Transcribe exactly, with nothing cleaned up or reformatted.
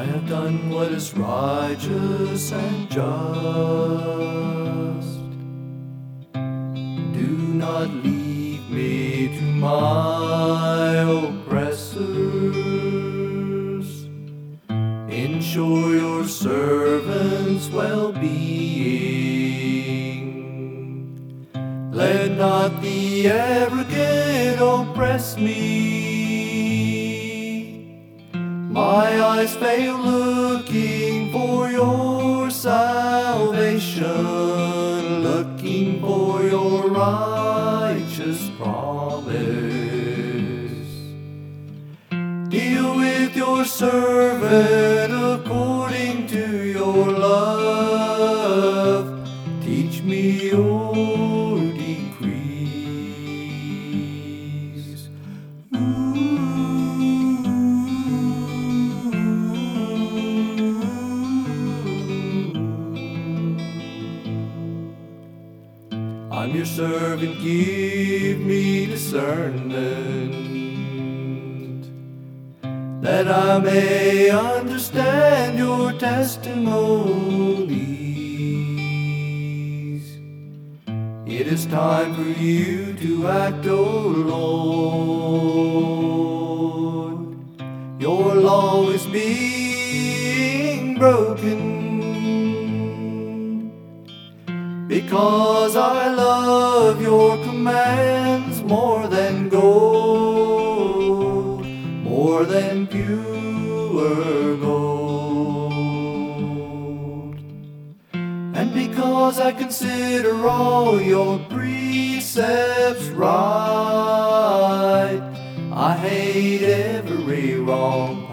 I have done what is righteous and just. Do not leave me to my oppressors. Ensure your servants' well-being. Let not the arrogant oppress me. My eyes fail looking for your salvation, looking for your righteous promise. Deal with your servant according to your love. Teach me your decrees. I'm your servant, give me discernment, that I may understand your testimonies. It is time for you to act, O Lord. Your law is being broken, because I love your commands more than gold, more than pure gold. And because I consider all your precepts right, I hate every wrong